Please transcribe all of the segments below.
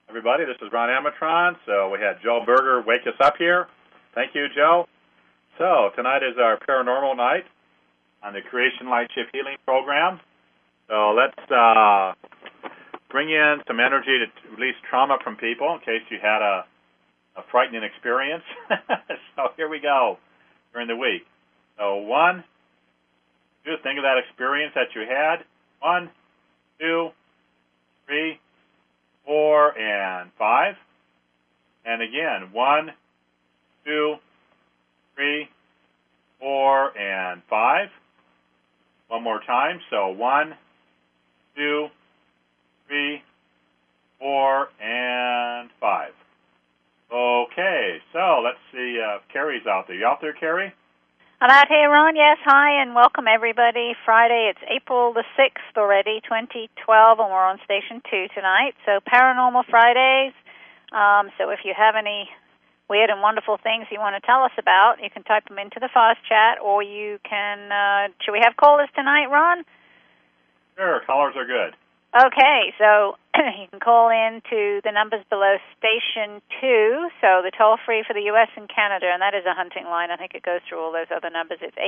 everybody. This is Ron Amatron. So we had Joe Berger wake us up here. Thank you, Joe. So tonight is our paranormal night on the Creation Light Shift Healing Program. So let's bring in some energy to release trauma from people in case you had a frightening experience. So here we go during the week. So one, just think of that experience that you had. 1, 2, 3, 4, and 5. And again, 1, 2, 3, 4, and 5. One more time. So 1, 2, 3, 4, and 5. Okay, so let's see if Carrie's out there. You out there, Carrie? I'm out here, Ron. Yes, hi, and welcome everybody. Friday, it's April the 6th already, 2012, and we're on Station 2 tonight. So Paranormal Fridays. So if you have any weird and wonderful things you want to tell us about, you can type them into the fast chat, or you can, should we have callers tonight, Ron? Sure, callers are good. Okay, so you can call in to the numbers below Station 2, so the toll-free for the U.S. and Canada, and that is a hunting line. I think it goes through all those other numbers. It's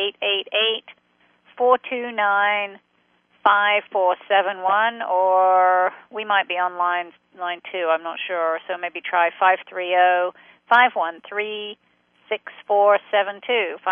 888-429-5471, or we might be on line 2, I'm not sure, so maybe try 530-513-6472,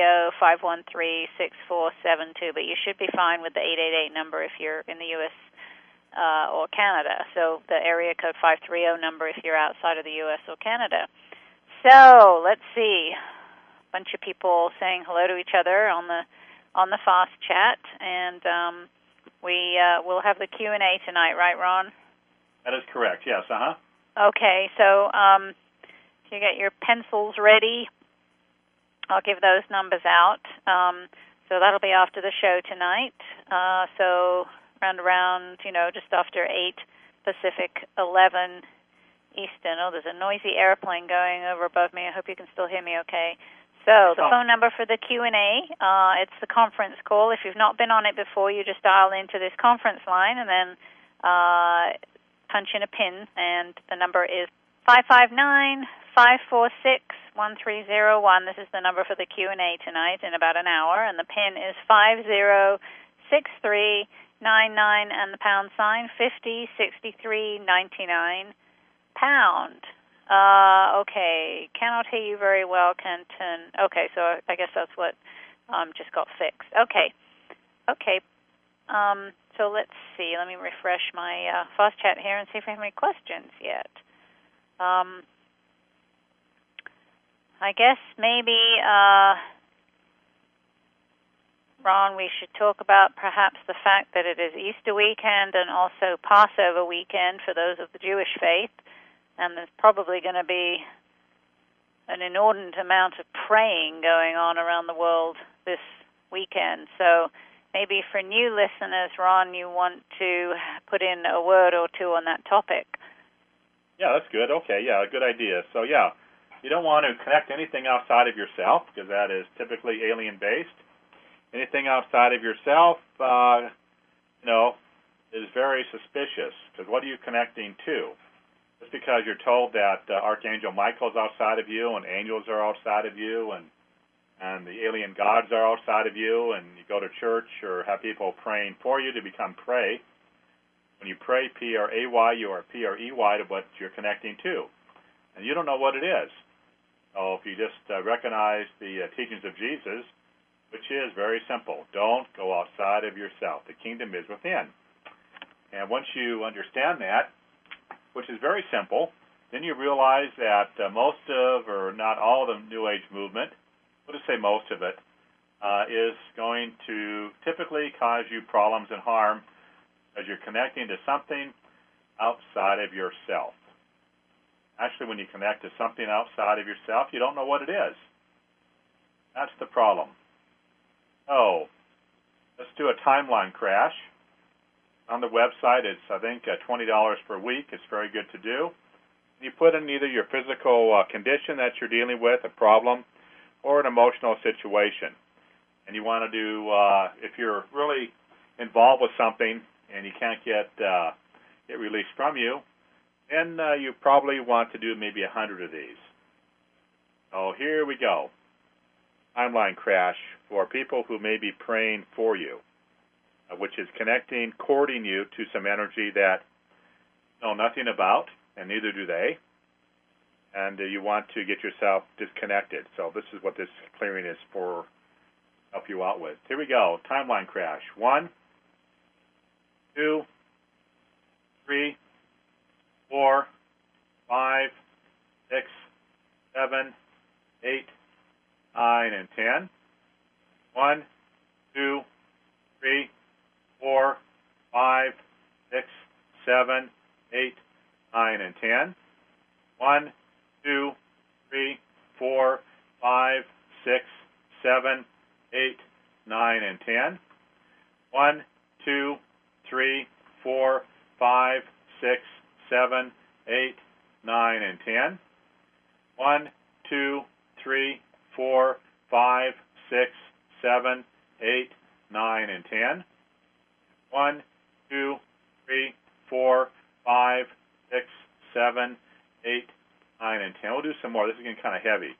530-513-6472, but you should be fine with the 888 number if you're in the U.S. Or Canada. So the area code 530 number if you're outside of the U.S. or Canada. So let's see, a bunch of people saying hello to each other on the fast chat, and we'll have the Q&A tonight, right, Ron? That is correct. Yes. Okay. So if you get your pencils ready, I'll give those numbers out. So that'll be after the show tonight. So around, just after 8 Pacific, 11 Eastern. Oh, there's a noisy airplane going over above me. I hope you can still hear me okay. So the phone number for the Q&A, it's the conference call. If you've not been on it before, you just dial into this conference line and then punch in a PIN, and the number is 559-546-1301. This is the number for the Q&A tonight in about an hour, and the PIN is 506399, and the pound sign 506399 pound. Okay, cannot hear you very well, Kenton. Okay, so I guess that's what just got fixed. Okay. So let's see. Let me refresh my fast chat here and see if we have any questions yet. I guess maybe, Ron, we should talk about perhaps the fact that it is Easter weekend and also Passover weekend for those of the Jewish faith, and there's probably going to be an inordinate amount of praying going on around the world this weekend. So maybe for new listeners, Ron, you want to put in a word or two on that topic. Yeah, that's good. Okay, yeah, good idea. So, yeah, you don't want to connect anything outside of yourself because that is typically alien-based. Anything outside of yourself, is very suspicious because what are you connecting to? Just because you're told that Archangel Michael's outside of you and angels are outside of you and the alien gods are outside of you, and you go to church or have people praying for you to become prey. When you pray P-R-A-Y, you are P-R-E-Y to what you're connecting to. And you don't know what it is. So if you just recognize the teachings of Jesus, which is very simple, don't go outside of yourself. The kingdom is within. And once you understand that, which is very simple, then you realize that most of, or not all of the New Age movement, we'll just say most of it, is going to typically cause you problems and harm as you're connecting to something outside of yourself. Actually, when you connect to something outside of yourself, you don't know what it is. That's the problem. Oh, let's do a timeline crash. On the website, it's, I think, $20 per week. It's very good to do. You put in either your physical condition that you're dealing with, a problem, or an emotional situation. And you want to do, if you're really involved with something and you can't get it released from you, then you probably want to do maybe 100 of these. So here we go. Timeline crash for people who may be praying for you, which is connecting, courting you to some energy that you know nothing about, and neither do they. And you want to get yourself disconnected. So this is what this clearing is for, help you out with. Here we go. Timeline crash. 1, 2, 3, 4, 5, 6, 7, 8, 9, and 10. 1, 2, 3, 4, 5, 6, 7, 8, 9, and 10. 1, 2, 3, 4, 5, 6, 7, 8, 9, and 10. 1, 2, 3, 4, 5, 6, 7, 8, 9, and 10. 1, 2, 3, 4, 5, 6, 7, 8, 9, and 10. 1, 2, 3, 4, 5, 6, 7, 8, 9, and 10. We'll do some more. This is getting kind of heavy.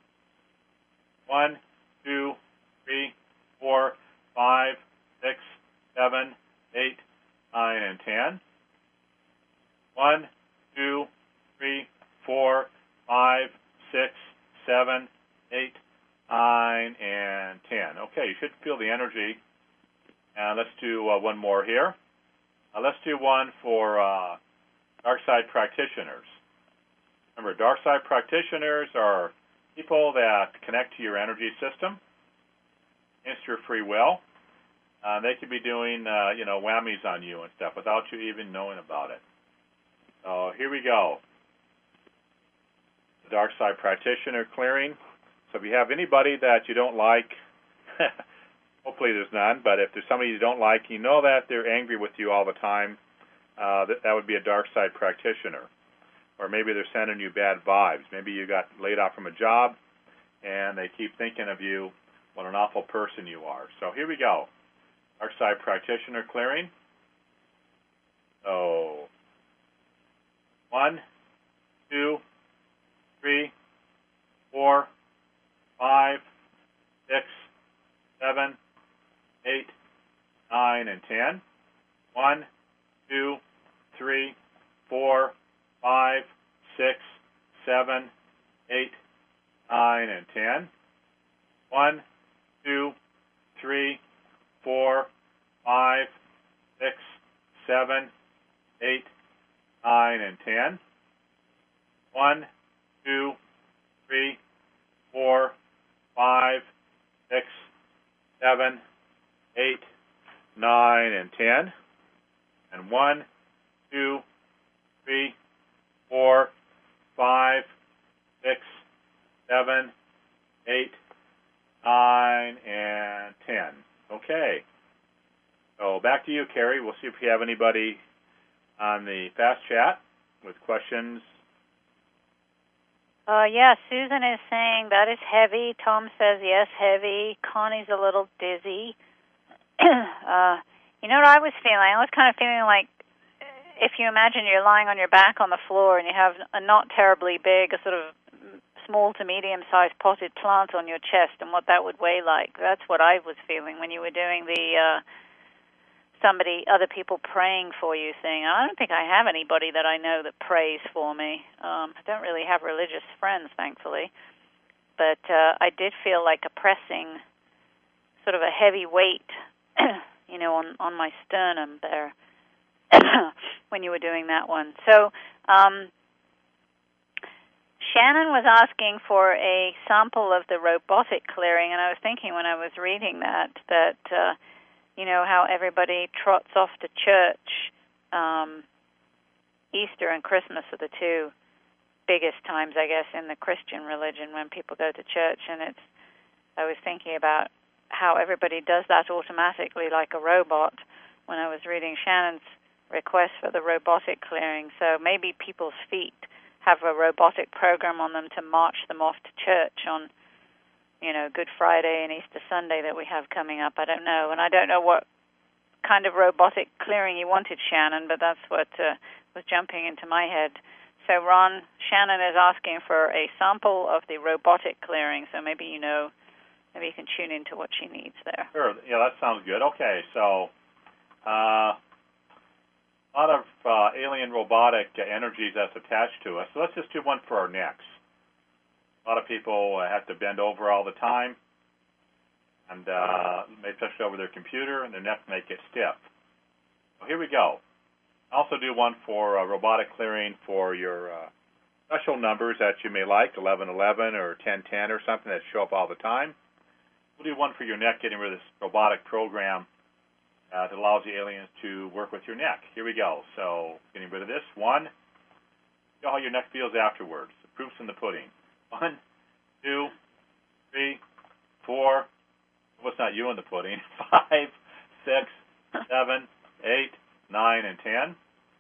1, 2, 3, 4, 5, 6, 7, 8, 9, and 10. 1, 2, 3, 4, 5, 6, 7, 8, 9, and 10. Okay, you should feel the energy. And let's do one more here. Let's do one for dark side practitioners. Remember, dark side practitioners are people that connect to your energy system against your free will. They could be doing, whammies on you and stuff without you even knowing about it. So here we go. The dark side practitioner clearing. So if you have anybody that you don't like, hopefully there's none, but if there's somebody you don't like, you know that they're angry with you all the time, that would be a dark side practitioner. Or maybe they're sending you bad vibes. Maybe you got laid off from a job, and they keep thinking of you, what an awful person you are. So here we go. Dark side practitioner clearing. So 1, 2, 3, 4, 5, 6, 7, 8, 9, and 10. 1, 2, 3, 4, 5, 6, 7, 8, 9, and 10. 1, 2, 3, 4, 5, 6, 7, 8, 9, and 10. 1, 2, 3, 4, 5, 6, 7, 8, 9, and 10. And 1, 2, 3, 4, 5, 6, 7, 8, 9, and 10. Okay. So back to you, Carrie. We'll see if we have anybody on the fast chat with questions. Yeah, Susan is saying that is heavy. Tom says, yes, heavy. Connie's a little dizzy. You know what I was feeling? I was kind of feeling like if you imagine you're lying on your back on the floor and you have a not terribly big, a sort of small to medium-sized potted plant on your chest and what that would weigh like. That's what I was feeling when you were doing the other people praying for you thing. I don't think I have anybody that I know that prays for me. I don't really have religious friends, thankfully. But I did feel like a pressing, sort of a heavy weight, on my sternum there when you were doing that one. So Shannon was asking for a sample of the robotic clearing, and I was thinking when I was reading that how everybody trots off to church. Easter and Christmas are the two biggest times, I guess, in the Christian religion when people go to church, and I was thinking about how everybody does that automatically like a robot when I was reading Shannon's request for the robotic clearing. So maybe people's feet have a robotic program on them to march them off to church on, Good Friday and Easter Sunday that we have coming up. I don't know. And I don't know what kind of robotic clearing you wanted, Shannon, but that's what was jumping into my head. So Ron, Shannon is asking for a sample of the robotic clearing. So maybe you can tune into what she needs there. Sure. Yeah, that sounds good. Okay, so a lot of alien robotic energies that's attached to us. So let's just do one for our necks. A lot of people have to bend over all the time, and especially over their computer, and their neck may get stiff. So here we go. Also do one for robotic clearing for your special numbers that you may like, 1111 or 1010 or something that show up all the time. We'll do one for your neck, getting rid of this robotic program that allows the aliens to work with your neck. Here we go. So getting rid of this. 1, see how your neck feels afterwards. The proof's in the pudding. 1, 2, 3, 4. Well, it's not you in the pudding. 5, 6, 7, 8, 9, and 10.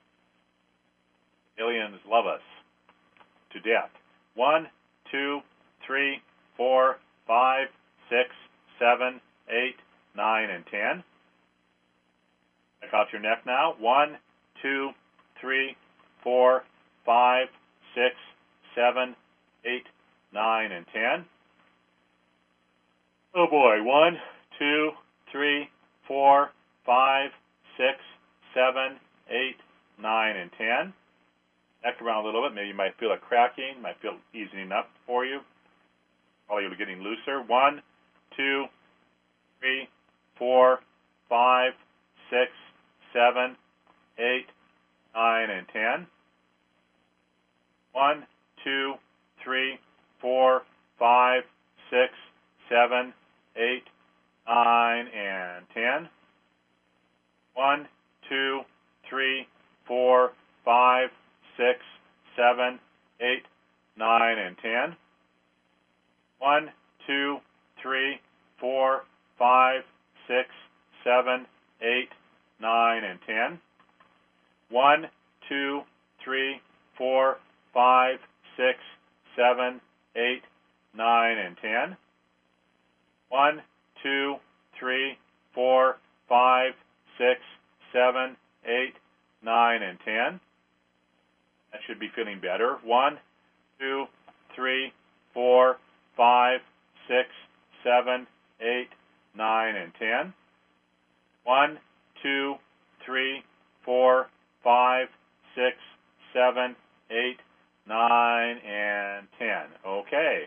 Aliens love us to death. 1, 2, 3, 4, 5, 6, 7, 8, 9, and 10. Check out your neck now. 1, 2, 3, 4, 5, 6, 7, 8, 9, and 10. Oh boy. 1, 2, 3, 4, 5, 6, 7, 8, 9, and 10. Neck around a little bit. Maybe you might feel it cracking. Might feel easing up for you. Probably you're getting looser. 1, 2, 3, 4, 5, 6, 7, 8, 9, and 10. 1, 2, 3, 4, 5, 6, 7, 8, 9, and 10. 1, 2, 3, 4, 5, 6, 7, 8, 9, and 10. 1, 2, 3, 4, 5, 6, 7, 8, 9, and 10. 1, 2, 3, 4, 5, 6, 7, 8, 9, and 10. 1, 2, 3, 4, 5, 6, 7, 8, 9, and 10. That should be feeling better. 1, 2, 3, 4, 5, 6, 7, 8, 9, and 10. 1, 2, 3, 4, 5, 6, 7, 8, 9, and 10. Okay.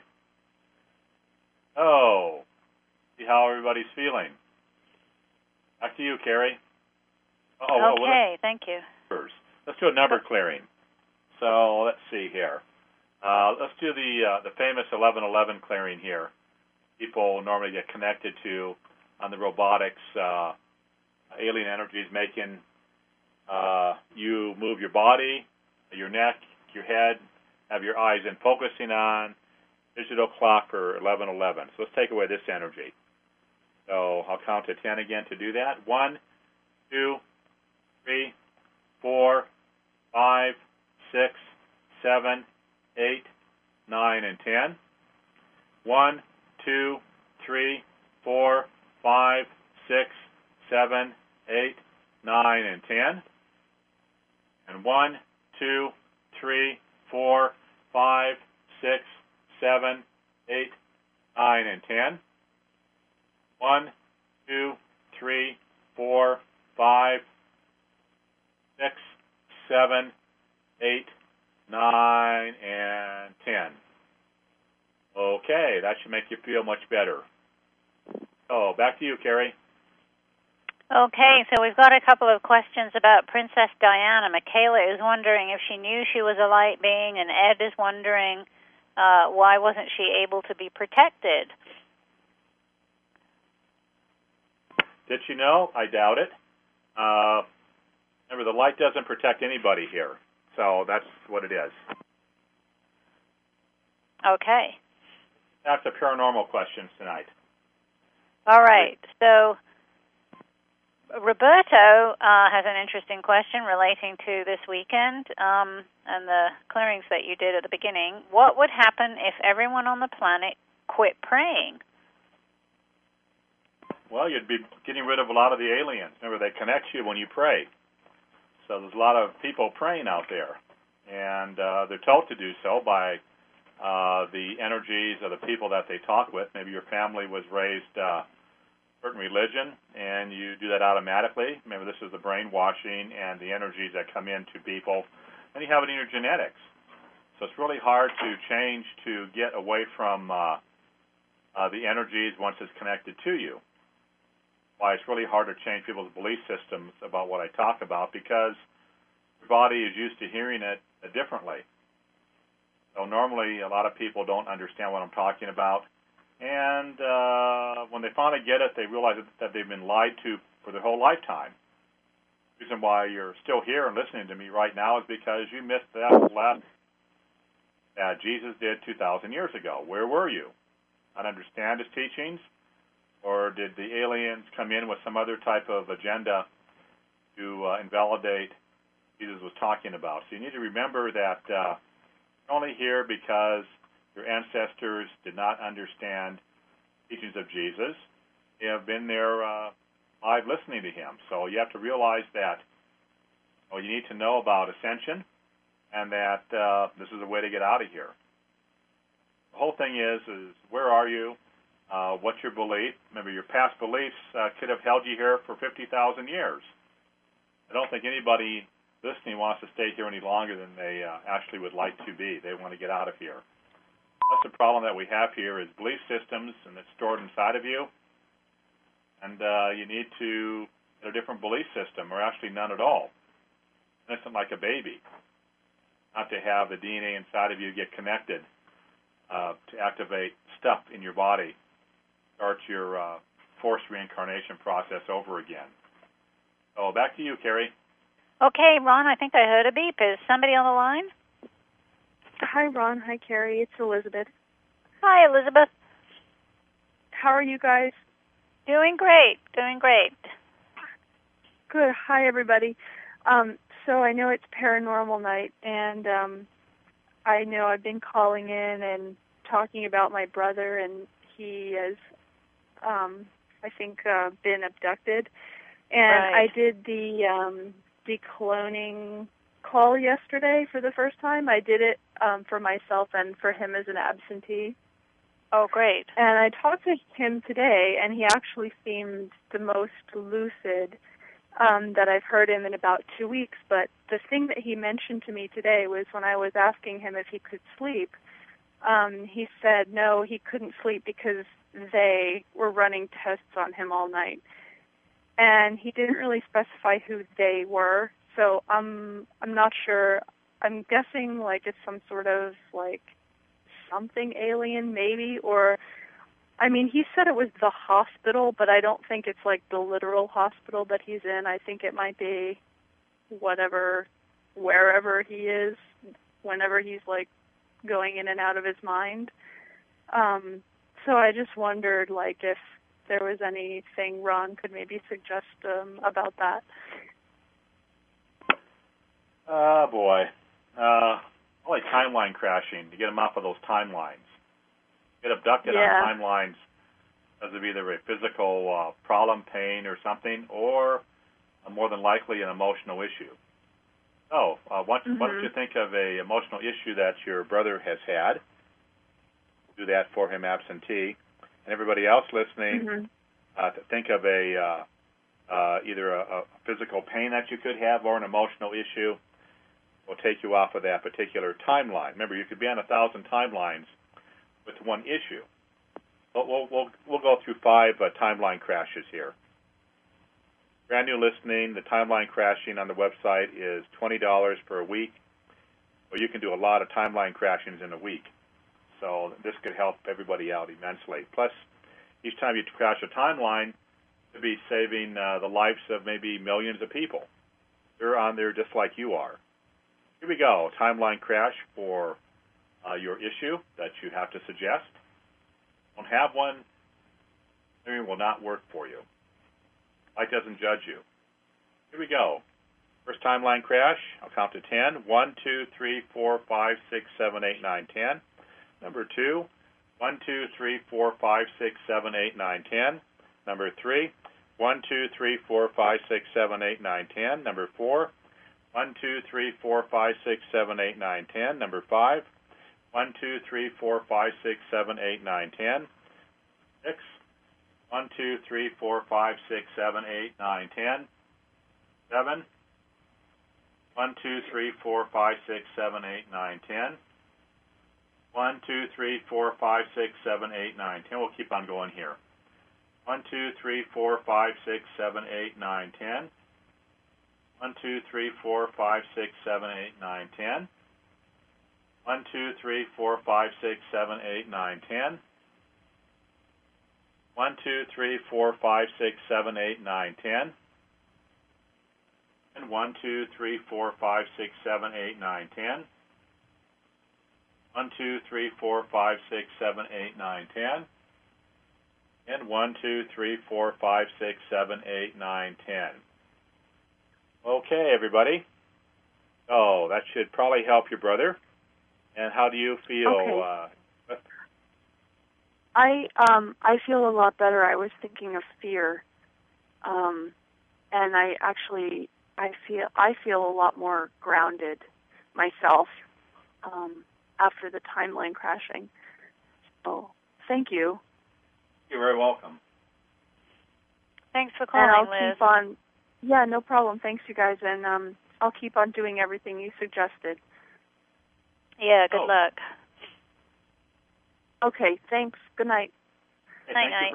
Oh, see how everybody's feeling. Back to you, Carrie. Okay, thank you. Let's do a number clearing. So let's see here. Let's do the famous 1111 clearing here. People normally get connected to on the robotics. Alien energies making you move your body, your neck, your head, have your eyes in focusing on digital clock for 1111. So let's take away this energy. So I'll count to 10 again to do that. 1, 2, 3, 4, 5, 6, 7, 8, 9, and 10. 1, 2, 3, 4, 5, 6, 7, 8, 9, and 10. And 1, 2, 3, 4, 5, 6, 7, 8, 9, and 10. 1, 2, 3, 4, 5, 6, 7, 8, 9, and 10. Okay, that should make you feel much better. Oh, back to you, Carrie. Okay, so we've got a couple of questions about Princess Diana. Michaela is wondering if she knew she was a light being, and Ed is wondering why wasn't she able to be protected? Did she know? I doubt it. Remember, the light doesn't protect anybody here, so that's what it is. Okay. That's the paranormal questions tonight. All right, so Roberto has an interesting question relating to this weekend and the clearings that you did at the beginning. What would happen if everyone on the planet quit praying? Well, you'd be getting rid of a lot of the aliens. Remember, they connect you when you pray. So there's a lot of people praying out there, and they're told to do so by the energies of the people that they talk with. Maybe your family was raised certain religion, and you do that automatically. Remember, this is the brainwashing and the energies that come into people, and you have it in your genetics. So it's really hard to change to get away from the energies once it's connected to you. Why it's really hard to change people's belief systems about what I talk about, because your body is used to hearing it differently. So normally a lot of people don't understand what I'm talking about. And when they finally get it, they realize that they've been lied to for their whole lifetime. The reason why you're still here and listening to me right now is because you missed that lesson that Jesus did 2,000 years ago. Where were you? Not understand his teachings? Or did the aliens come in with some other type of agenda to invalidate what Jesus was talking about? So you need to remember that you're only here because your ancestors did not understand teachings of Jesus. They have been there live listening to him. So you have to realize that you need to know about ascension, and that this is a way to get out of here. The whole thing is where are you? What's your belief? Remember, your past beliefs could have held you here for 50,000 years. I don't think anybody listening wants to stay here any longer than they actually would like to be. They want to get out of here. That's the problem that we have here is belief systems, and it's stored inside of you. And you need to get a different belief system, or actually none at all. Innocent like a baby. Not to have the DNA inside of you get connected to activate stuff in your body. Start your forced reincarnation process over again. So back to you, Carrie. Okay, Ron, I think I heard a beep. Is somebody on the line? Hi, Ron. Hi, Carrie. It's Elizabeth. Hi, Elizabeth. How are you guys? Doing great. Doing great. Good. Hi, everybody. So I know it's paranormal night, and I know I've been calling in and talking about my brother, and he has, I think, been abducted. And right. I did the decloning call yesterday for the first time. I did it for myself and for him as an absentee. Oh, great. And I talked to him today, and he actually seemed the most lucid that I've heard him in about 2 weeks. But the thing that he mentioned to me today was when I was asking him if he could sleep, he said no, he couldn't sleep because they were running tests on him all night. And he didn't really specify who they were, so I'm not sure. I'm guessing like it's some sort of like something alien maybe, or I mean, he said it was the hospital, but I don't think it's like the literal hospital that he's in. I think it might be wherever he is, whenever he's like going in and out of his mind. So I just wondered like if there was anything Ron could maybe suggest about that. Oh, boy. Only timeline crashing to get him off of those timelines. Get abducted on timelines because of either a physical problem, pain, or something, or more than likely an emotional issue. So, why don't you think of an emotional issue that your brother has had? Do that for him absentee. And everybody else listening, to think of either a physical pain that you could have or an emotional issue will take you off of that particular timeline. Remember, you could be on 1,000 timelines with one issue. But we'll go through 5 timeline crashes here. Brand new listening, the timeline crashing on the website is $20 per week. Well, you can do a lot of timeline crashings in a week. So this could help everybody out immensely. Plus, each time you crash a timeline, you'll be saving the lives of maybe millions of people. They're on there just like you are. Here we go, timeline crash for your issue that you have to suggest. Don't have one, it will not work for you. Light doesn't judge you. Here we go. First timeline crash, I'll count to 10. 1, 2, 3, 4, 5, 6, 7, 8, 9, 10. Number 2, 1, 2, 3, 4, 5, 6, 7, 8, 9, 10. Number 3, 1, 2, 3, 4, 5, 6, 7, 8, 9, 10. Number 4, 1, 2, 3, 4, 5, 6, 7, 8, 9, 10. Number 5. 1, 2, 3, 4, 5, 6, 7, 8, 9, 10. 6. 1, 2, 3, 4, 5, 6, 7, 8, 9, 10. 7. 1, 2, 3, 4, 5, 6, 7, 8, 9, 10. 1, 2, 3, 4, 5, 6, 7, 8, 9, 10. We'll keep on going here. 1, 2, 3, 4, 5, 6, 7, 8, 9, 10. 1, 2, 3, 4, 5, 6, 7, 8, 9, 10. 1, 2, 3, 4, 5, 6, 7, 8, 9, 10. 1, 2, 3, 4, 5, 6, 7, 8, 9, 10. And 1, 2, 3, 4, 5, 6, 7, 8, 9, 10. 1, 2, 3, 4, 5, 6, 7, 8, 9, 10. And 1, 2, 3, 4, 5, 6, 7, 8, 9, 10. Okay, everybody. Oh, that should probably help your brother. And how do you feel? Okay. I feel a lot better. I was thinking of fear, and I feel a lot more grounded myself after the timeline crashing. So thank you. You're very welcome. Thanks for calling, and I'll Liz. Keep on. Yeah, no problem. Thanks, you guys, and I'll keep on doing everything you suggested. Yeah, good luck. Okay, thanks. Good night. Hey, night.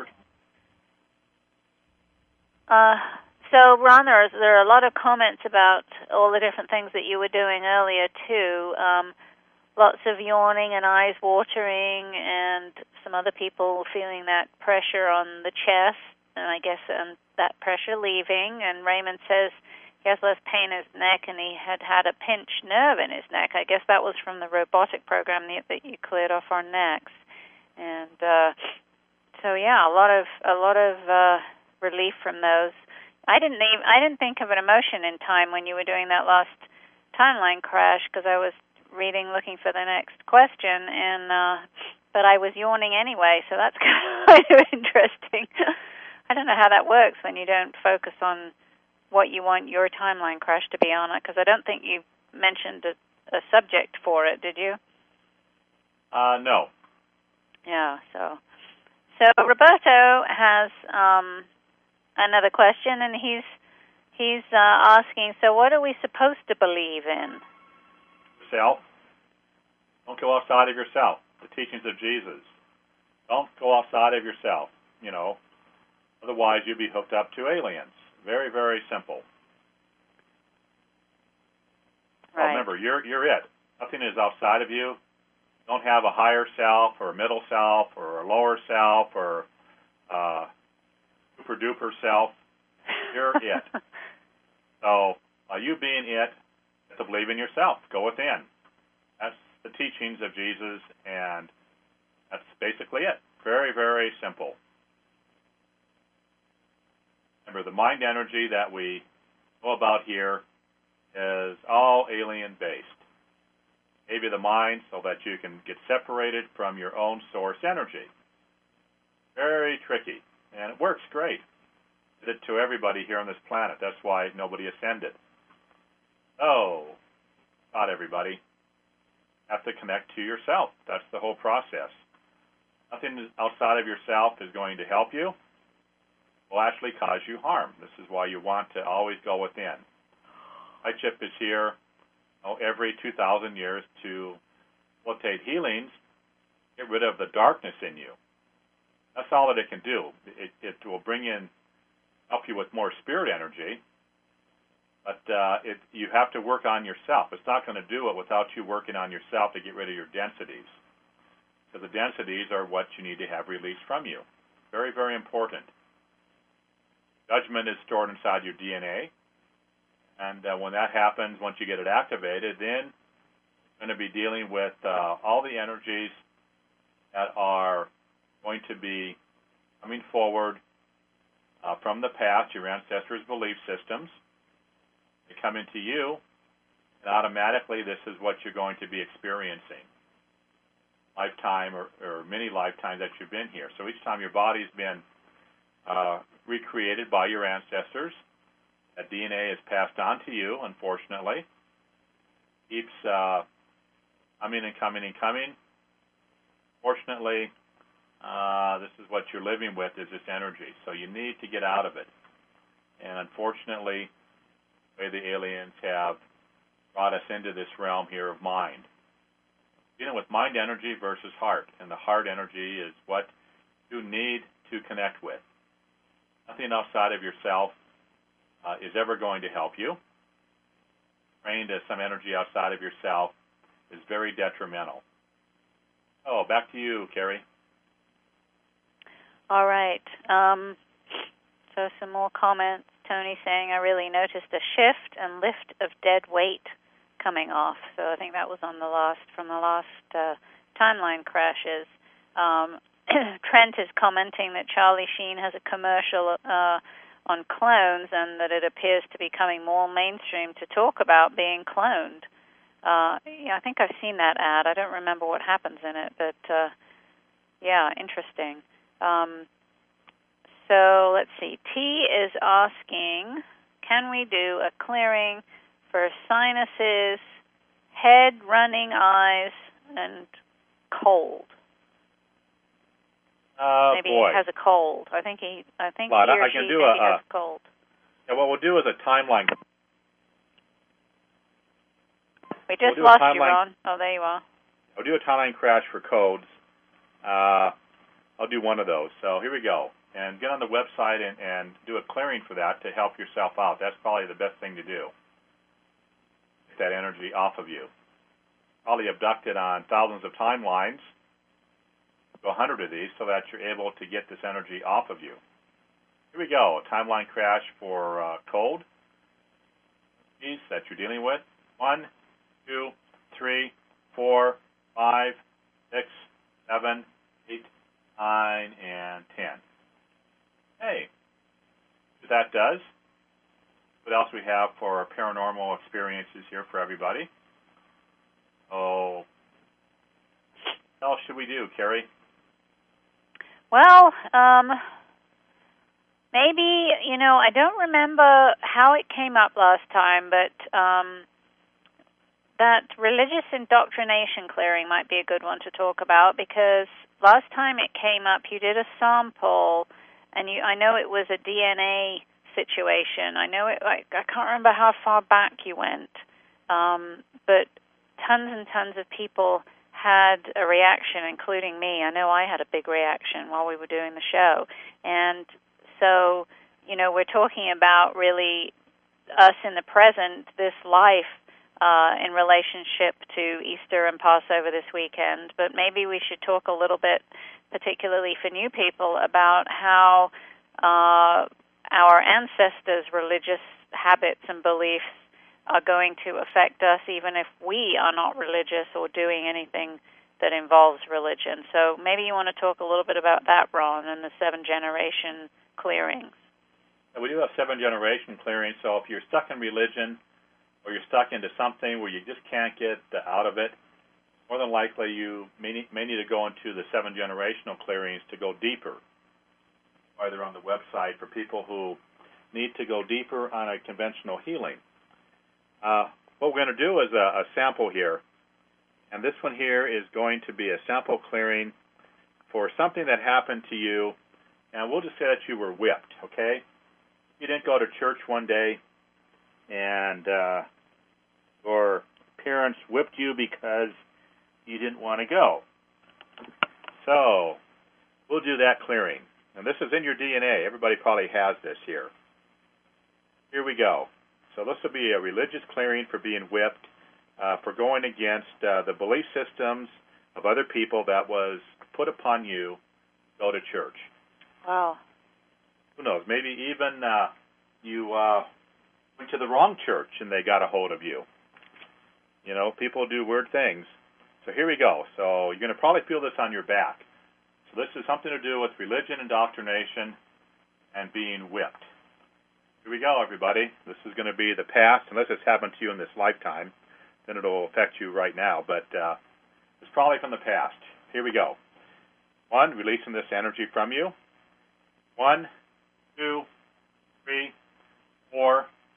So, Ron, there are a lot of comments about all the different things that you were doing earlier, too. Lots of yawning and eyes watering, and some other people feeling that pressure on the chest, and I guess that pressure leaving. And Raymond says he has less pain in his neck, and he had a pinched nerve in his neck. I guess that was from the robotic program that you cleared off our necks. And so, yeah, a lot of relief from those. I didn't think of an emotion in time when you were doing that last timeline crash, because I was looking for the next question, and but I was yawning anyway, so that's kind of interesting. I don't know how that works when you don't focus on what you want your timeline crash to be on, because I don't think you mentioned a subject for it, did you? No. Yeah, so Roberto has another question, and he's asking, so what are we supposed to believe in? Self. Don't go outside of yourself. The teachings of Jesus. Don't go outside of yourself, Otherwise, you'll be hooked up to aliens. Very, very simple. Right. Remember, you're it. Nothing is outside of you. Don't have a higher self or a middle self or a lower self or super duper self. You're it. So you being it, is to believe in yourself. Go within. That's the teachings of Jesus, and that's basically it. Very, very simple. Remember, the mind energy that we know about here is all alien-based. Maybe the mind so that you can get separated from your own source energy. Very tricky, and it works great. Did it to everybody here on this planet. That's why nobody ascended. Oh, not everybody. Have to connect to yourself. That's the whole process. Nothing outside of yourself is going to help you. Will actually cause you harm. This is why you want to always go within. My chip is here every 2,000 years to facilitate healings, get rid of the darkness in you. That's all that it can do. It will help you with more spirit energy, but you have to work on yourself. It's not going to do it without you working on yourself to get rid of your densities. Because the densities are what you need to have released from you. Very, very important. Judgment is stored inside your DNA. And when that happens, once you get it activated, then you're going to be dealing with all the energies that are going to be coming forward from the past, your ancestors' belief systems. They come into you, and automatically this is what you're going to be experiencing. Lifetime or many lifetimes that you've been here. So each time your body's been recreated by your ancestors, That DNA is passed on to you, unfortunately. Keeps coming and coming and coming. Fortunately, this is what you're living with, is this energy. So you need to get out of it. And unfortunately, the way the aliens have brought us into this realm here of mind. Dealing with mind energy versus heart. And the heart energy is what you need to connect with. Nothing outside of yourself is ever going to help you. Praying to some energy outside of yourself is very detrimental. Oh, back to you, Carrie. All right. So some more comments. Tony saying, I really noticed a shift and lift of dead weight coming off. So I think that was on the last timeline crashes. Trent is commenting that Charlie Sheen has a commercial on clones and that it appears to be becoming more mainstream to talk about being cloned. I think I've seen that ad. I don't remember what happens in it, but yeah, interesting. So let's see. T is asking, can we do a clearing for sinuses, head, running eyes, and cold? Maybe boy. he has a cold. I think he or she has a cold. Yeah, what we'll do is a timeline. We just lost you, Ron. Oh, there you are. I'll do a timeline crash for codes. I'll do one of those. So here we go. And get on the website and do a clearing for that to help yourself out. That's probably the best thing to do. Get that energy off of you. Probably abducted on thousands of timelines, to 100 of these, so that you're able to get this energy off of you. Here we go. A timeline crash for cold that you're dealing with. 1, 2, 3, 4, 5, 6, 7, 8, 9, and 10. Hey, what that does. What else we have for our paranormal experiences here for everybody? Oh, what else should we do, Carrie? Well, maybe, I don't remember how it came up last time, but that religious indoctrination clearing might be a good one to talk about, because last time it came up, you did a sample, and I know it was a DNA situation. I know I can't remember how far back you went, but tons and tons of people had a reaction, including me. I know I had a big reaction while we were doing the show. And so, we're talking about really us in the present, this life, in relationship to Easter and Passover this weekend. But maybe we should talk a little bit, particularly for new people, about how our ancestors' religious habits and beliefs are going to affect us even if we are not religious or doing anything that involves religion. So maybe you want to talk a little bit about that, Ron, and the 7-generation clearings. We do have 7-generation clearings, so if you're stuck in religion or you're stuck into something where you just can't get out of it, more than likely you may need to go into the 7-generational clearings to go deeper. Either on the website for people who need to go deeper on a conventional healing. What we're going to do is a sample here. And this one here is going to be a sample clearing for something that happened to you. And we'll just say that you were whipped, okay? You didn't go to church one day and your parents whipped you because you didn't want to go. So we'll do that clearing. And this is in your DNA. Everybody probably has this here. Here we go. So this will be a religious clearing for being whipped, for going against the belief systems of other people that was put upon you to go to church. Wow. Who knows? Maybe even you went to the wrong church and they got a hold of you. People do weird things. So here we go. So you're going to probably feel this on your back. So this is something to do with religion, indoctrination, and being whipped. Here we go, everybody. This is going to be the past, unless it's happened to you in this lifetime. Then it'll affect you right now. But it's probably from the past. Here we go. 1, releasing this energy from you. 1, 2, 3, 4,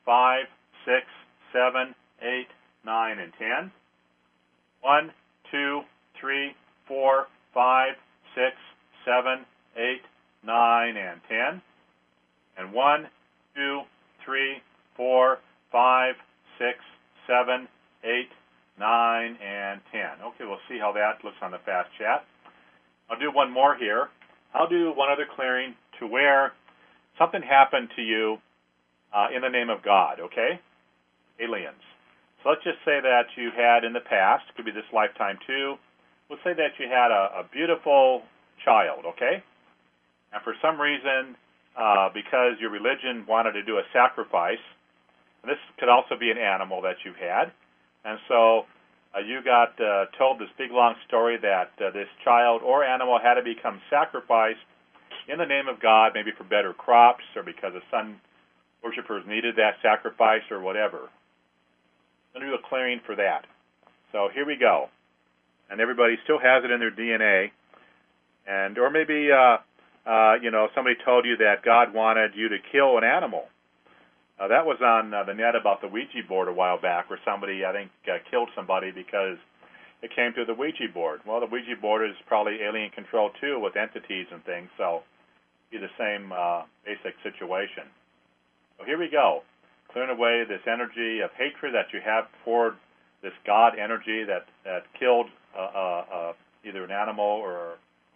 5, 6, 7, 8, 9, and 10. 1, 2, 3, 4, 5, 6, 7, 8, 9, and 10. And 1, 2, 3, 4, 5, 6, 7, 8, 9, and 10. Okay, we'll see how that looks on the fast chat. I'll do one more here. I'll do one other clearing to where something happened to you in the name of God, okay? Aliens. So let's just say that you had in the past, could be this lifetime too, let's say that you had a beautiful child, okay? And for some reason, because your religion wanted to do a sacrifice, and this could also be an animal that you've had, and so you got told this big long story that this child or animal had to become sacrificed in the name of God, maybe for better crops or because the sun worshipers needed that sacrifice or whatever. I'm going to do a clearing for that. So here we go. And everybody still has it in their DNA. And or maybe somebody told you that God wanted you to kill an animal. That was on the net about the Ouija board a while back, where somebody, I think, killed somebody because it came through the Ouija board. Well, the Ouija board is probably alien control too, with entities and things, so it'd be the same basic situation. So here we go. Clearing away this energy of hatred that you have toward this God energy that killed either an animal or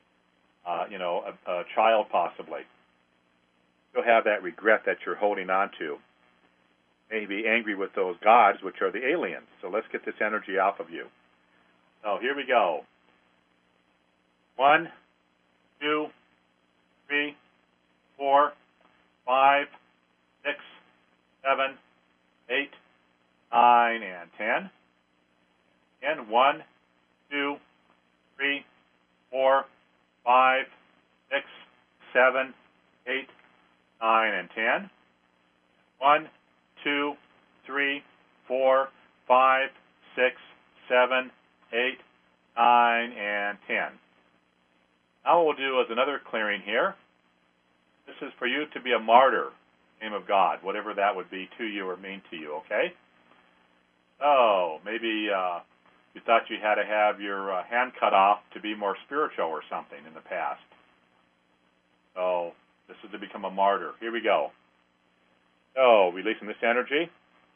a child possibly. You'll have that regret that you're holding on to. Maybe angry with those gods, which are the aliens. So let's get this energy off of you. So here we go. 1, 2, 3, 4, 5, 6, 7, 8, 9, and 10. And 1, 2, 3, 4, 5, 6, 7, 8, 9, and 10. 1, 2, 3, 4, 5, 6, 7, 8, 9, and 10. Now what we'll do is another clearing here. This is for you to be a martyr, in the name of God, whatever that would be to you or mean to you, okay? Oh, maybe you thought you had to have your hand cut off to be more spiritual or something in the past. So this is to become a martyr. Here we go. So releasing this energy.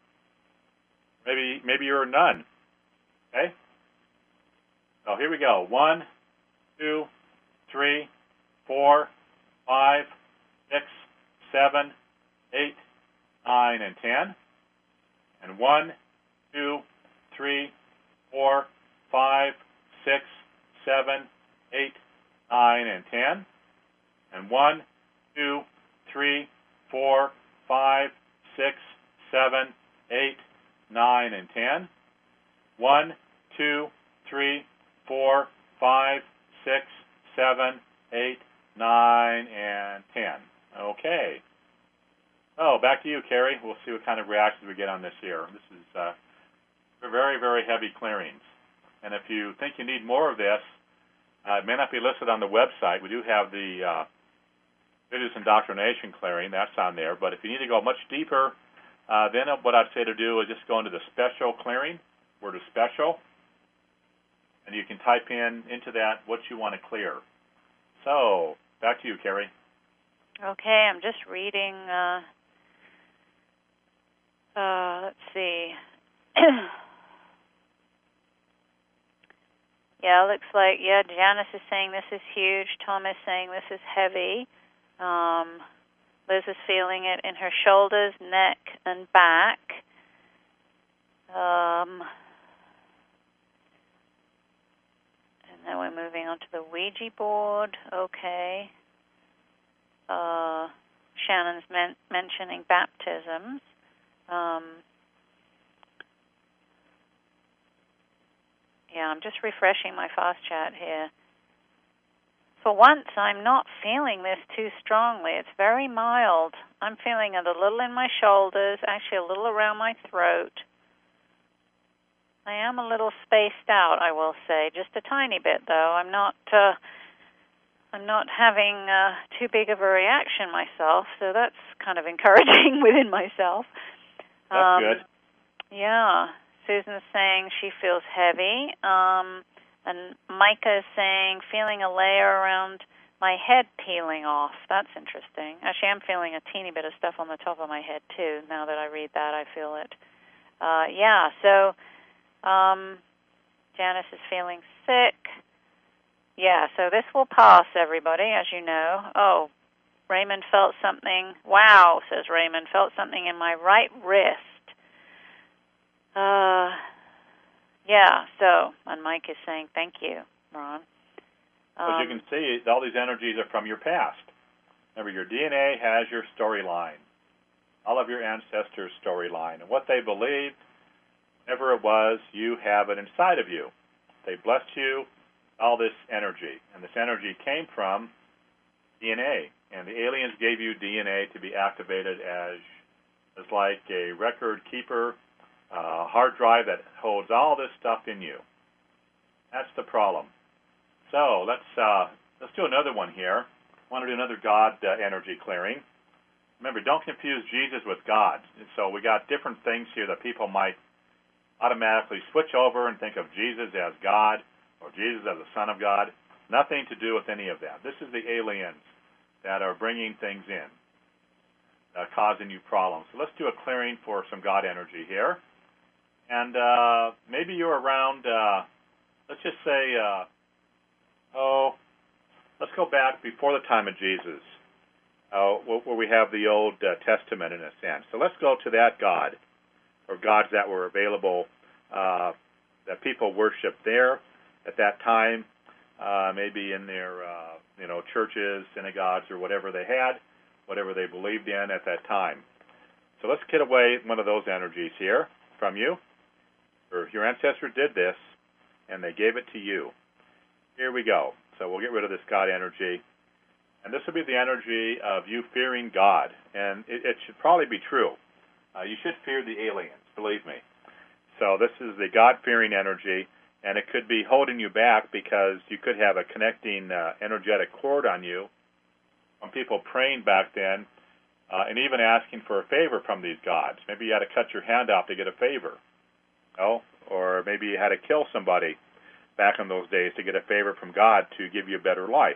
Maybe you're a nun. Okay? So here we go. 1, 2, 3, 4, 5, 6, 7, 8, 9, and 10. And 1, 2, 3, 4, 5, 6, 7, 8, 9, and 10. And 1, 2, 3, 4, 5, 6, 7, 8, 9, and 10. 1, 2, 3, 4, 5, 6, 7, 8, 9, and 10. Okay. Oh, back to you, Carrie. We'll see what kind of reactions we get on this here. This is very, very heavy clearings. And if you think you need more of this, it may not be listed on the website. We do have the Religious Indoctrination clearing. That's on there. But if you need to go much deeper, then what I'd say to do is just go into the special clearing, word is special, and you can type into that what you want to clear. So, back to you, Carrie. Okay, I'm just reading, let's see. Yeah, looks like, Janice is saying this is huge. Tom is saying this is heavy. Liz is feeling it in her shoulders, neck, and back. And then we're moving on to the Ouija board. Okay. Shannon's mentioning baptisms. I'm just refreshing my fast chat here. For once, I'm not feeling this too strongly. It's very mild. I'm feeling it a little in my shoulders, actually a little around my throat. I am a little spaced out, I will say, just a tiny bit, though. I'm not having too big of a reaction myself, so that's kind of encouraging within myself. That's good. Yeah. Susan's saying she feels heavy. And Micah is saying feeling a layer around my head peeling off. That's interesting. Actually, I'm feeling a teeny bit of stuff on the top of my head, too. Now that I read that, I feel it. Yeah, so Janice is feeling sick. Yeah, so this will pass, everybody, as you know. Oh, Raymond felt something. Wow, says Raymond, felt something in my right wrist. Yeah, so, and Mike is saying thank you, Ron. As you can see, all these energies are from your past. Remember, your DNA has your storyline, all of your ancestors' storyline, and what they believed, whatever it was, you have it inside of you. They blessed you, all this energy, and this energy came from DNA, and the aliens gave you DNA to be activated as like a record keeper, hard drive that holds all this stuff in you. That's the problem. So let's do another one here. I want to do another God energy clearing. Remember, don't confuse Jesus with God. So we got different things here that people might automatically switch over and think of Jesus as God or Jesus as the Son of God. Nothing to do with any of that. This is the aliens that are bringing things in, causing you problems. So let's do a clearing for some God energy here. And maybe you're around, let's just say, let's go back before the time of Jesus, where we have the Old Testament in a sense. So let's go to that God, or gods that were available, that people worshiped there at that time, maybe in their churches, synagogues, or whatever they had, whatever they believed in at that time. So let's get away one of those energies here from you. Or your ancestor did this, and they gave it to you. Here we go. So we'll get rid of this God energy. And this will be the energy of you fearing God. And it should probably be true. You should fear the aliens, believe me. So this is the God-fearing energy, and it could be holding you back because you could have a connecting energetic cord on you from people praying back then and even asking for a favor from these gods. Maybe you had to cut your hand off to get a favor. Or maybe you had to kill somebody back in those days to get a favor from God to give you a better life.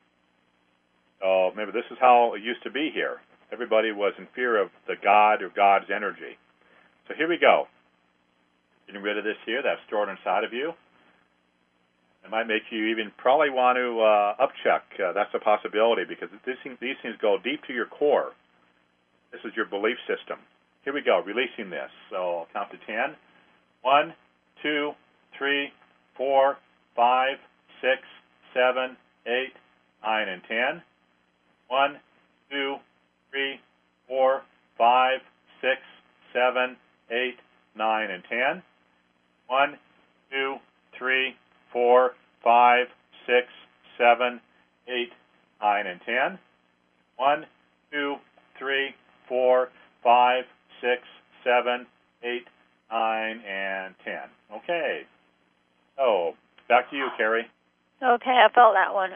So maybe this is how it used to be here. Everybody was in fear of the God or God's energy. So here we go. Getting rid of this here that's stored inside of you. It might make you even probably want to upcheck. That's a possibility because these things go deep to your core. This is your belief system. Here we go, releasing this. So I'll count to 10. 1, 2, 3, 4, 5, 6, 7, 8, 9, and 10. 1, 2, 3, 4, 5, 6, 7, 8, 9, and 10. 1, 2, 3, 4, 5, 6, 7, 8, 9, and 10. 1, 2, 3, 4, 5, 6, 7, 8, 9, and 10. Okay. So, back to you, Carrie. Okay, I felt that one.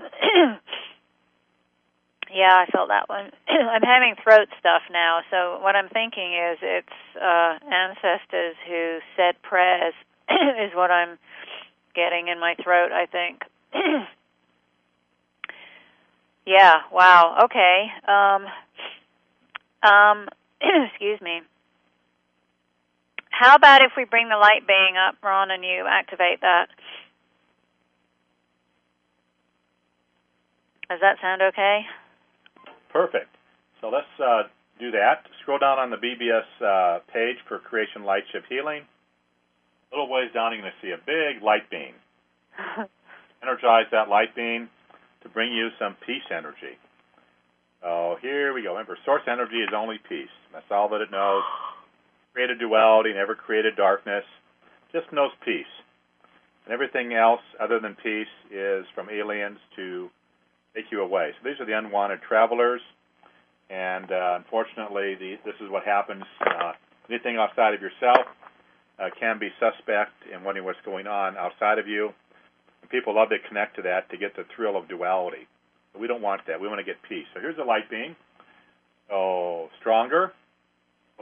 Yeah, I felt that one. I'm having throat stuff now, so what I'm thinking is it's ancestors who said prayers is what I'm getting in my throat, I think. Yeah, wow, okay. Excuse me. How about if we bring the light being up, Ron, and you activate that? Does that sound okay? Perfect. So let's do that. Scroll down on the BBS page for Creation Light Shift Healing. A little ways down, you're going to see a big light beam. Energize that light beam to bring you some peace energy. So here we go. Remember, source energy is only peace. That's all that it knows. Created duality, never created darkness. Just knows peace. And everything else other than peace is from aliens to take you away. So these are the unwanted travelers. And unfortunately, this is what happens. Anything outside of yourself can be suspect in wondering what's going on outside of you. And people love to connect to that to get the thrill of duality. But we don't want that. We want to get peace. So here's a light beam. So stronger.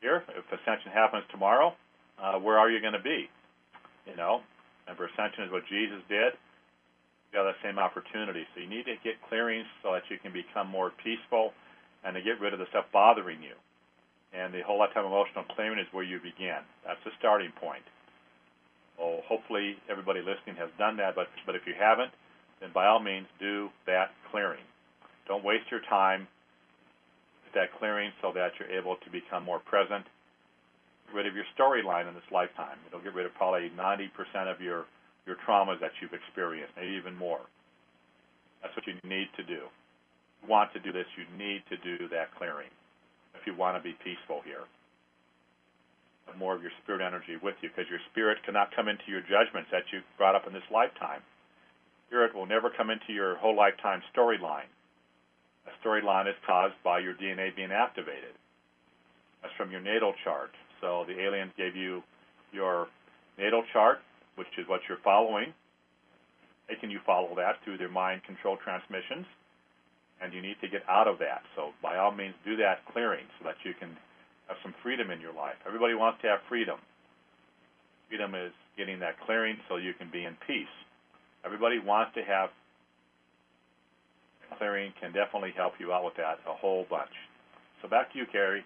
here. If ascension happens tomorrow, where are you going to be? Remember, ascension is what Jesus did. You have that same opportunity. So you need to get clearings so that you can become more peaceful and to get rid of the stuff bothering you. And the whole lifetime emotional clearing is where you begin. That's the starting point. Well, hopefully everybody listening has done that, but if you haven't, then by all means do that clearing. Don't waste your time with that clearing so that you're able to become more present. Get rid of your storyline in this lifetime. It'll get rid of probably 90% of your traumas that you've experienced, maybe even more. That's what you need to do. If you want to do this, you need to do that clearing if you want to be peaceful here. Have more of your spirit energy with you, because your spirit cannot come into your judgments that you brought up in this lifetime. Spirit will never come into your whole lifetime storyline. A storyline is caused by your DNA being activated. That's from your natal chart. So the aliens gave you your natal chart, which is what you're following, making you follow that through their mind control transmissions, and you need to get out of that. So by all means, do that clearing so that you can have some freedom in your life. Everybody wants to have freedom. Freedom is getting that clearing so you can be in peace. Everybody wants to have clearing, can definitely help you out with that a whole bunch. So back to you, Carrie.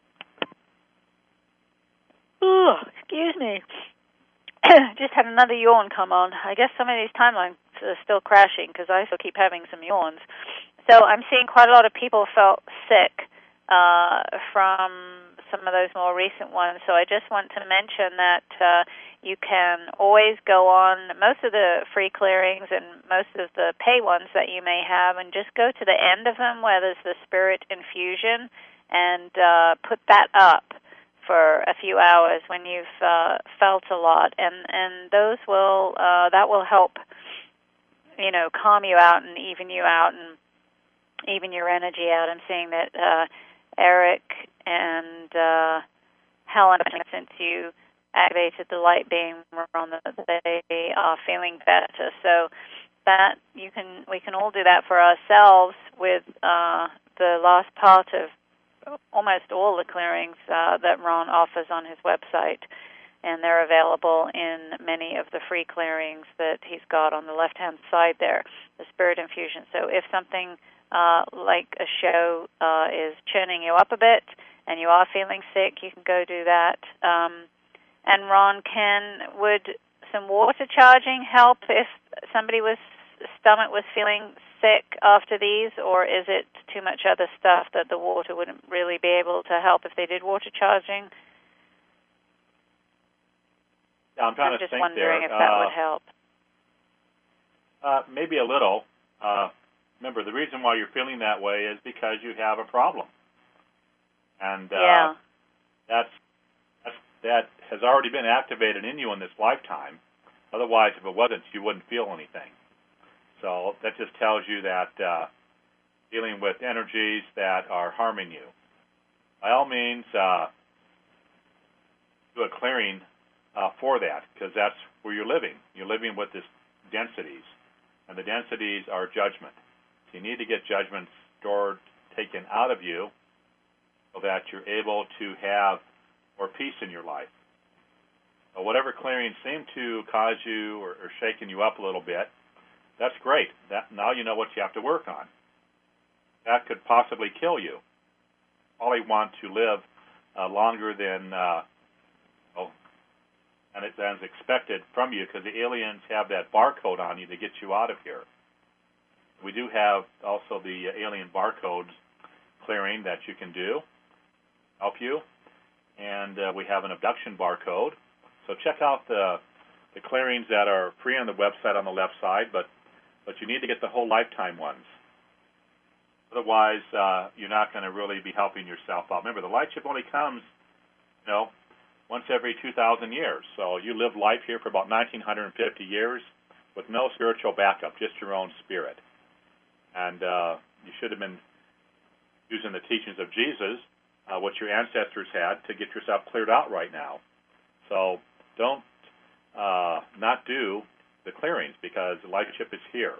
Ooh, excuse me. Just had another yawn come on. I guess some of these timelines are still crashing because I still keep having some yawns. So I'm seeing quite a lot of people felt sick from some of those more recent ones. So I just want to mention that you can always go on most of the free clearings and most of the pay ones that you may have and just go to the end of them where there's the spirit infusion and put that up for a few hours when you've felt a lot, and those will that will help, calm you out and even you out and even your energy out. I'm seeing that Eric and Helen, since you activated the light beam, they are feeling better. So that we can all do that for ourselves with the last part of almost all the clearings that Ron offers on his website, and they're available in many of the free clearings that he's got on the left-hand side there, the Spirit Infusion. So if something like a show is churning you up a bit and you are feeling sick, you can go do that. And Ron, would some water charging help if somebody's stomach was feeling sick after these, or is it too much other stuff that the water wouldn't really be able to help if they did water charging? Yeah, I'm just wondering if that would help. Maybe a little. Remember, the reason why you're feeling that way is because you have a problem, and that has already been activated in you in this lifetime. Otherwise, if it wasn't, you wouldn't feel anything. So that just tells you that dealing with energies that are harming you. By all means, do a clearing for that, because that's where you're living. You're living with these densities, and the densities are judgment. So you need to get judgment stored, taken out of you, so that you're able to have more peace in your life. So whatever clearings seem to cause you or shaking you up a little bit, that's great. Now you know what you have to work on. That could possibly kill you. Probably want to live longer than and it's as expected from you, because the aliens have that barcode on you to get you out of here. We do have also the alien barcodes clearing that you can do, help you, and we have an abduction barcode. So check out the clearings that are free on the website on the left side, but you need to get the whole lifetime ones. Otherwise, you're not going to really be helping yourself out. Remember, the light ship only comes, once every 2,000 years. So you live life here for about 1,950 years with no spiritual backup, just your own spirit. And you should have been using the teachings of Jesus, what your ancestors had, to get yourself cleared out right now. So don't not do the clearings, because the light ship is here.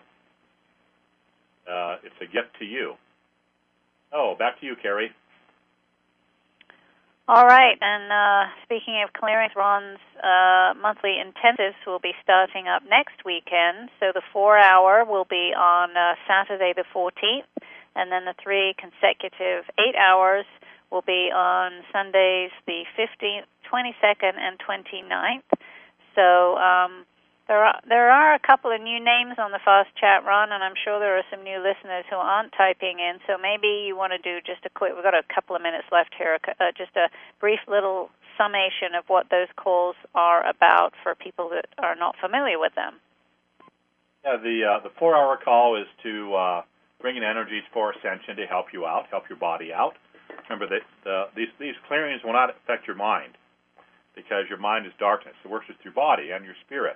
It's a gift to you. Oh, back to you, Carrie. All right, and speaking of clearings, Ron's monthly intensives will be starting up next weekend. So the 4-hour will be on Saturday the 14th, and then the 3 consecutive 8 hours will be on Sundays the 15th, 22nd, and 29th. So there are a couple of new names on the Fast Chat, Ron, and I'm sure there are some new listeners who aren't typing in. So maybe you want to do just a quick, we've got a couple of minutes left here, just a brief little summation of what those calls are about for people that are not familiar with them. Yeah, the 4-hour call is to bring in energies for ascension to help you out, help your body out. Remember that these clearings will not affect your mind because your mind is darkness. It works with your body and your spirit.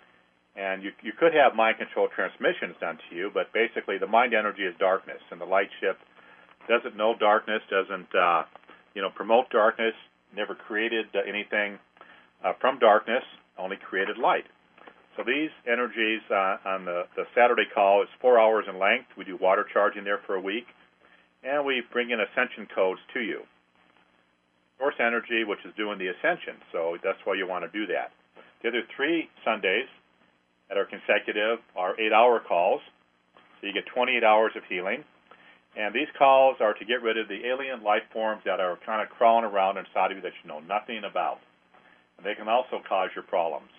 And you could have mind-controlled transmissions done to you, but basically the mind energy is darkness, and the light ship doesn't know darkness, doesn't promote darkness, never created anything from darkness, only created light. So these energies on the Saturday call is 4 hours in length. We do water charging there for a week, and we bring in ascension codes to you. Source energy, which is doing the ascension, so that's why you want to do that. The other 3 Sundays that are consecutive are 8-hour calls, so you get 28 hours of healing. And these calls are to get rid of the alien life forms that are kind of crawling around inside of you that you know nothing about. And they can also cause your problems.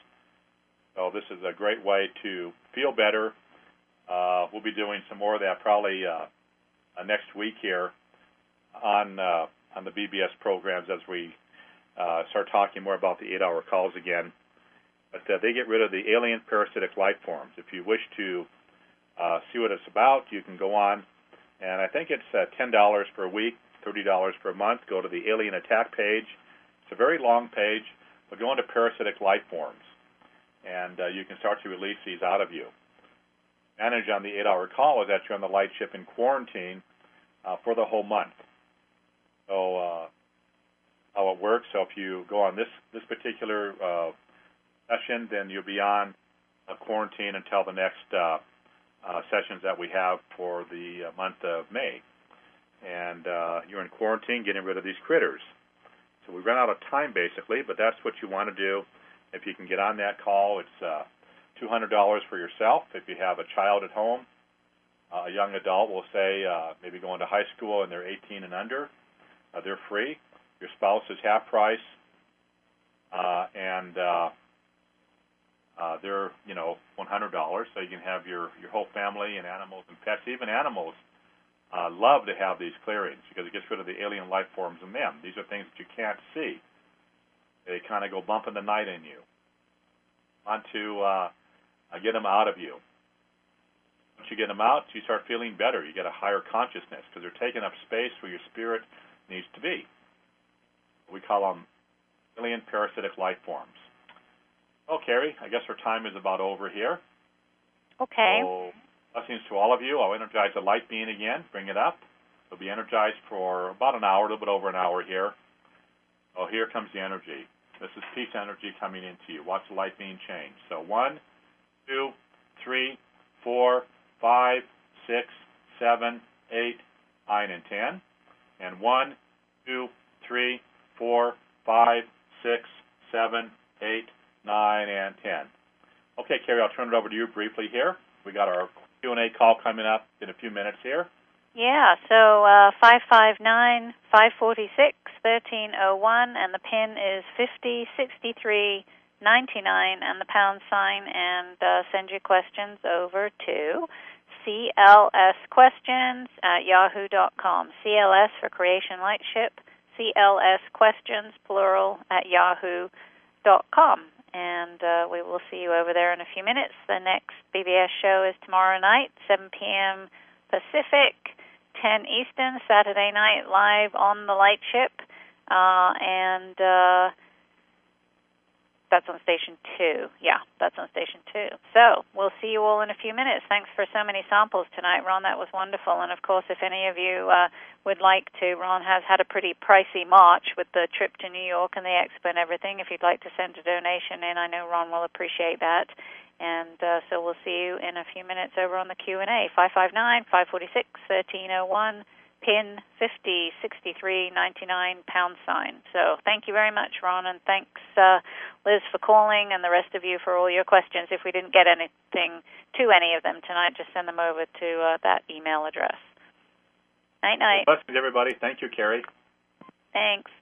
So this is a great way to feel better. We'll be doing some more of that probably next week here on the BBS programs as we start talking more about the 8-hour calls again. But they get rid of the alien parasitic life forms. If you wish to see what it's about, you can go on, and I think it's $10 per week, $30 per month. Go to the Alien Attack page. It's a very long page, but go into parasitic life forms, and you can start to release these out of you. Advantage on the 8-hour call is that you're on the light ship in quarantine for the whole month. So how it works, so if you go on this particular session, then you'll be on quarantine until the next sessions that we have for the month of May. And you're in quarantine getting rid of these critters. So we run out of time, basically, but that's what you want to do. If you can get on that call, it's $200 for yourself. If you have a child at home, a young adult, we'll say maybe going to high school and they're 18 and under, they're free. Your spouse is half price, and they're, $100, so you can have your whole family and animals and pets. Even animals love to have these clearings because it gets rid of the alien life forms in them. These are things that you can't see. They kind of go bump in the night in you. Want to get them out of you. Once you get them out, you start feeling better. You get a higher consciousness because they're taking up space where your spirit needs to be. We call them alien parasitic life forms. Oh, Carrie, I guess our time is about over here. Okay. So, blessings to all of you. I'll energize the light being again, bring it up. It'll be energized for about an hour, a little bit over an hour here. Oh, here comes the energy. This is peace energy coming into you. Watch the light being changed. So 1, 2, 3, 4, 5, 6, 7, 8, 9, and 10. And 1, 2, 3, 4, 5, 6, 7, 8, 9, and 10. Okay, Carrie, I'll turn it over to you briefly here. We got our Q&A call coming up in a few minutes here. Yeah, so 559-546-1301, and the PIN is 5063-99 and the pound sign, and send your questions over to clsquestions@yahoo.com. CLS for Creation Lightship, clsquestions, plural, @yahoo.com. And we will see you over there in a few minutes. The next BBS show is tomorrow night, 7 p.m. Pacific, 10 Eastern, Saturday night, live on the Lightship. And that's on Station 2. Yeah, that's on Station 2. So we'll see you all in a few minutes. Thanks for so many samples tonight, Ron. That was wonderful. And, of course, if any of you would like to, Ron has had a pretty pricey March with the trip to New York and the expo and everything. If you'd like to send a donation in, I know Ron will appreciate that. And so we'll see you in a few minutes over on the Q&A. 559-546-1301, PIN 506399 #. So thank you very much, Ron, and thanks, Liz, for calling, and the rest of you for all your questions. If we didn't get anything to any of them tonight, just send them over to that email address. Night-night. Blessings, everybody. Thank you, Carrie. Thanks.